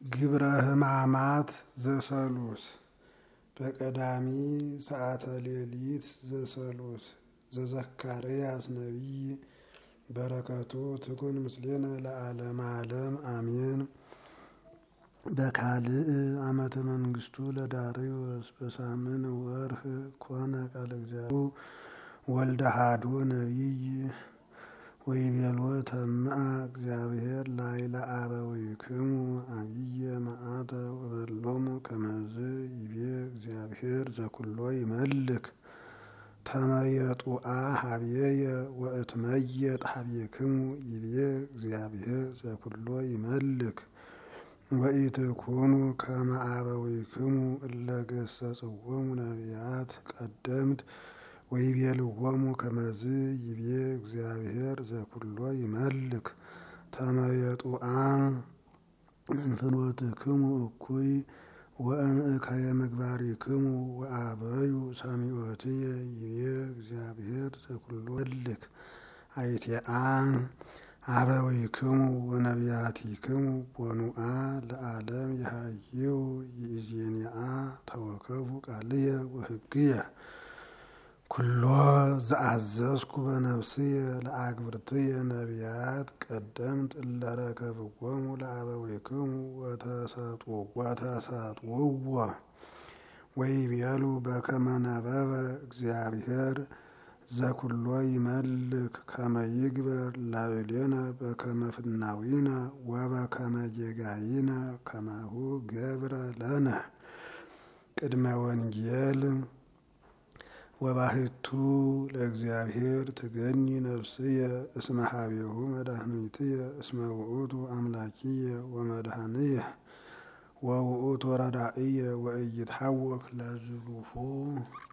ግብረ ሕማማት ዘሰሉስ በቀዳሚ ሰዓተ ሌሊት ዘሰሉስ ዘዘካርያስ ነቢይ በረከቱ ትኩን ምስሌነ ለዓለመ ዓለም አሜን። በካልእ ዓመተ መንግስቱ ለዳርዮስ በሳምን ወርህ ኮነ ቃለ እግዚአብሔር ወልደ አሐዱ ነቢይ ወይቤሎ ተምአ እግዚአብሔር ላዕለ አበዊክሙ አብየ መዓተ ወበሎሙ ከመዝ ይቤ እግዚአብሔር ዘኩሎ ይመልክ ተመየጡአ ሀብየየ ወእትመየጥ ሀብየክሙ ይቤ እግዚአብሔር ዘኩሎ ይመልክ ወኢትኩኑ ከመ አበዊክሙ እለ ገሰጽዎሙ ነቢያት ቀደምት ወይቤልዎሙ ከመዝ ይቤ እግዚአብሔር ዘኩሎ ይመልክ ተመየጡአ እንፍኖትክሙ እኩይ ወእምእከየ ምግባሪክሙ ወአበዩ ሰሚዖትየ ይቤ እግዚአብሔር ዘኩሎ ይመልክ አይቴአ አበዊክሙ ወነቢያቲክሙ ቦኑአ ለዓለም ይሃይው ይእዜኒአ ተወከፉ ቃልየ ወሕግየ ኩሎ ዘአዘዝኩ በነፍስየ ለአግብርትየ ነቢያት ቀደምት እለ ረከብዎሙ ለአበዊክሙ ወተሰጥውዎ ወይቤሉ በከመ ነበበ እግዚአብሔር ዘኩሎ ይመልክ ከመ ይግበር ላዕሌነ በከመ ፍናዊነ ወበከመ ጌጋይነ ከማሁ ገብረ ለነ ቅድመ ወንጌል ወባሕቱ ለእግዚአብሔር ትገኒ ነፍስየ እስመ ኀቤሁ መድኃኒትየ እስመ ውእቱ አምላኪየ ወመድኃኒየ ወውእቱ ረዳኢየ ወኢይትሐወክ ለዝሉፉ